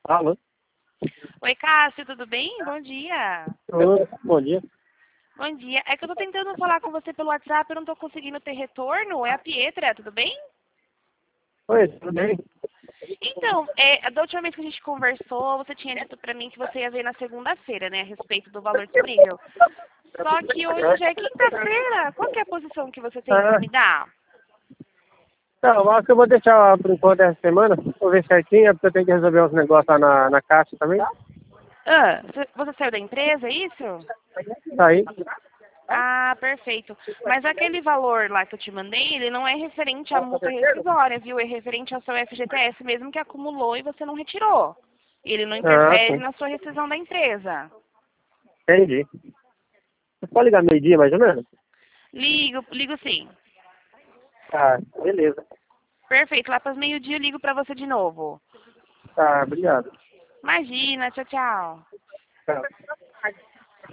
Alô? Oi, Cássio, tudo bem? Bom dia. Oi, bom dia. Bom dia. É que eu tô tentando falar com você pelo WhatsApp, eu não tô conseguindo ter retorno. É a Pietra, tudo bem? Oi, tudo bem? Então, da última vez que a gente conversou, você tinha dito pra mim que você ia ver na segunda-feira, né, a respeito do valor disponível. Só que hoje já é quinta-feira. Qual que é a posição que você tem pra Ah, me dar? tá, eu acho que eu vou deixar por enquanto essa semana. Vou ver certinho, é porque eu tenho que resolver uns negócios lá na caixa também. Ah, você saiu da empresa, é isso? Tá aí. Ah, perfeito. Mas aquele valor lá que eu te mandei, ele não é referente à multa rescisória, viu? É referente ao seu FGTS mesmo que acumulou e você não retirou. Ele não Ah, interfere sim. na sua rescisão da empresa. Entendi. Você pode ligar meio-dia, mais ou menos? Ligo sim. Tá, beleza. Perfeito. Lá para os meio-dia eu ligo para você de novo. Tá, obrigado. Imagina, tchau, tchau. Tá.